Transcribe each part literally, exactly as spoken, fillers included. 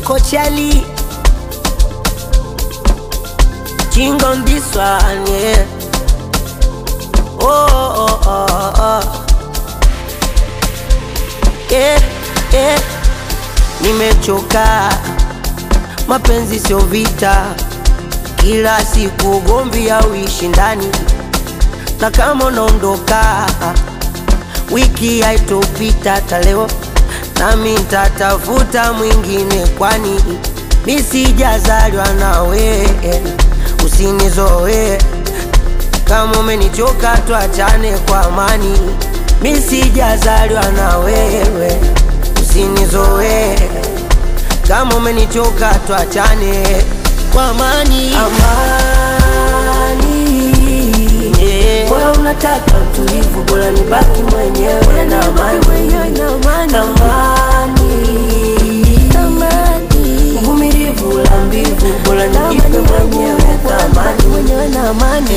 Coachali. King on this one, yeah. Oh, oh, oh, oh. Yeah, yeah. Nimechoka, mapenzi sio vita, kila siku gomvi au ushindani. Na kama unaondoka, wiki haitopita taleo, nami nitatafuta mwingine, kwani mimi sijazaliwa nawe. Usinizoe, kama umenichoka tuachane kwa amani. Mimi sijazaliwa na wewe. Usinizoe, kama umenichoka tuachane kwa amani. Amani, yeah. Bora unataka utulivu, bora nibaki mwenyewe na amani. Amani, uvumilivu la mbivu, bora nijipe mwenyewe na amani.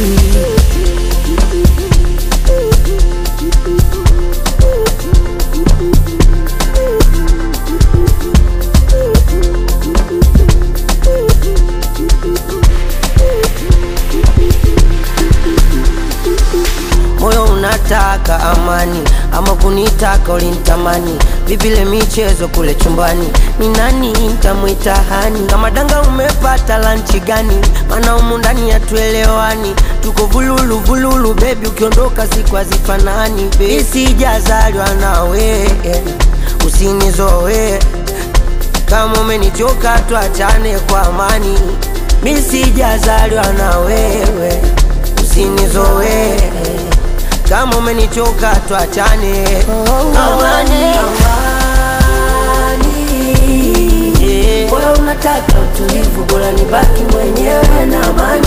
Moyo unataka amani, ama kunitaka ulinitamani. Vipile michezo kule chumbani, ni nani nitamuita hani? Kama danga umepata lanchi gani? Mana humu ndani hatuelewani. Tuko vululu vululu baby, ukiondoka siku hazifanani. Mimi sijazaliwa nawe, usinizoe, kama umenichoka tuachane kwa amani. Mimi sijazaliwa na wewe, usinizoe, kama umenichoka tuachane. Amani, amani, yeah. Bora unataka utulivu, bora nibaki mwenyewe na amani.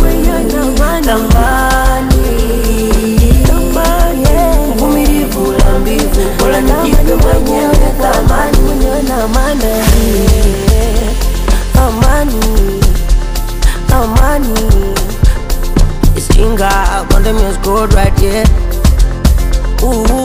Tamani, uvumilivu la mbivu, bora nijipe mwenyewe thamani. Amani, amani, it's Kinga, Condom is good right here. Ooh.